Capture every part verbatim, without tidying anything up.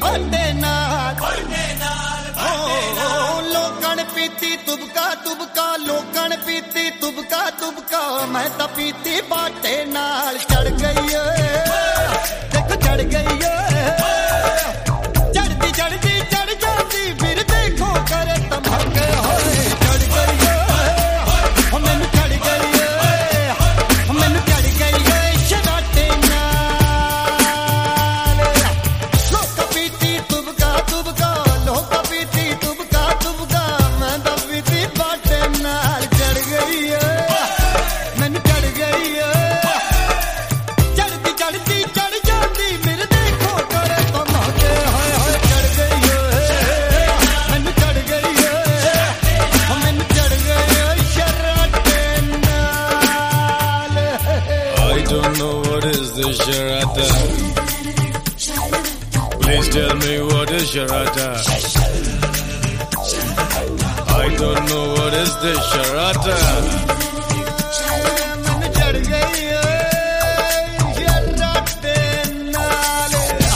बाटे नाल लोकन पीती तुबका तुबका लोकन पीती तुबका तुबका मैं तो पीती बाटे नाल चढ़ गई देखो चढ़ गई चढ़ती चढ़ती चढ़ जाती फिर देखो करे तमके होए चढ़ गई मैनू चढ़ गई मैनू चढ़ गई शराटे नाल लोका पीती तुबका तुबका लोका पीती तुबका तुबका मैं तो पीती बाटे नाल चढ़ गई मैनू चढ़ गई चढ़ती चढ़ती चढ़ जाती फिर देखो करे तमके होए होए चढ़ गई मैनू चढ़ गई मैनू चढ़ गई शराटे नाल I don't know what is this charata. Please tell me what is charata. I don't know what is this charata. मैनू चढ़ गई शराटे नाल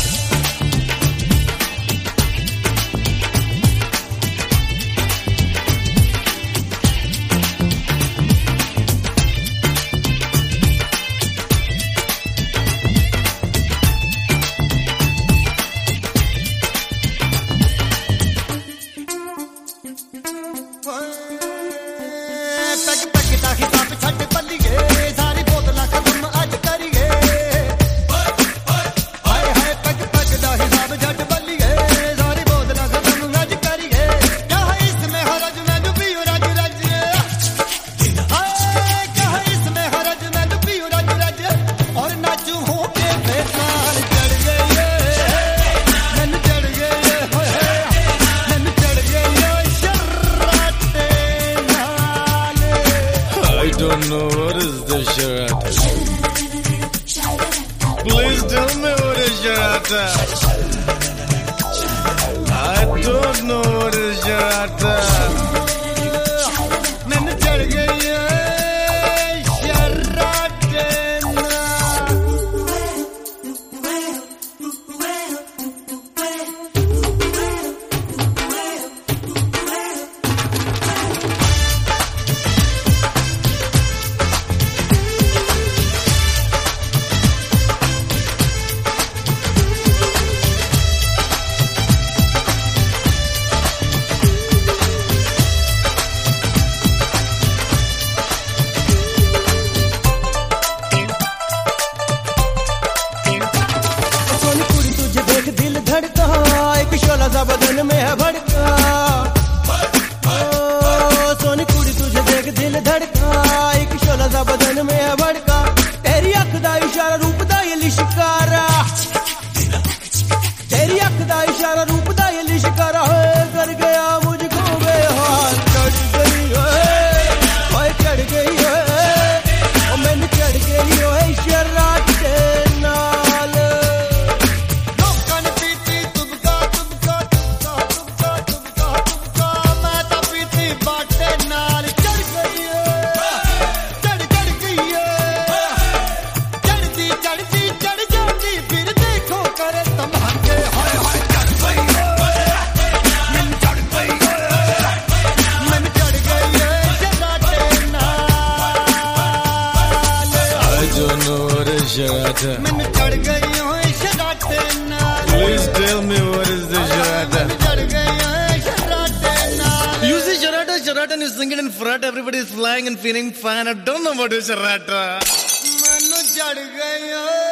पैग पैग दा हिसाब छड्ड बल्लीए सारी बोतलां खत्म अज करिए हाय हाय पैग पैग दा हिसाब छड्ड बल्लीए सारी बोतलां खत्म अज करिए क्या है इसमें हरज मैनू पियो रज रज हाय क्या है इसमें हरज मैनू पियो रज रज और नाचू हो के बेताल चढ़ गई मैनू चढ़ गई मैनू चढ़ गई शराटे नाल I don't know what is this charata. Please tell me what is charata. I don't know what is charata. मैनू चढ़ गई शराटे नाल सोनी कुड़ी तुझे देख दिल धड़का एक शोला सा बदन में है भड़का ओ सोनी कुड़ी तुझे देख दिल धड़का एक शोला सा बदन में है भड़का तेरी अख दा इशारा रूप दा ये लिशकारा तेरी अख दा इशारा रूप दा ये लिशकारा होए कर गया मुझको बेहाल चढ़ गई ओए चढ़ गई ओए ओ मैनू चढ़ गई ओए शराटे नाल लोकन पीती तुबका तुबका तुबका तुबका तुबका तुबका मैं तो पीती बाटे नाल चढ़ गई चढ़ चढ़ गई चढ़ती चढ़ती चढ़ जाती फिर देखो करे तमके हाय हाय चढ़ गई मैनू चढ़ गई मैनू चढ़ गई शराटे नाल I don't know what is charata. मैनू चढ़ गई ओए शराटे नाल Please tell me what is this charata. मैनू चढ़ गई ओए शराटे नाल You say charata, charata, and you sing it in frat. Everybody is flying and feeling fine. I don't know what is charata. मैनू चढ़ गई ओए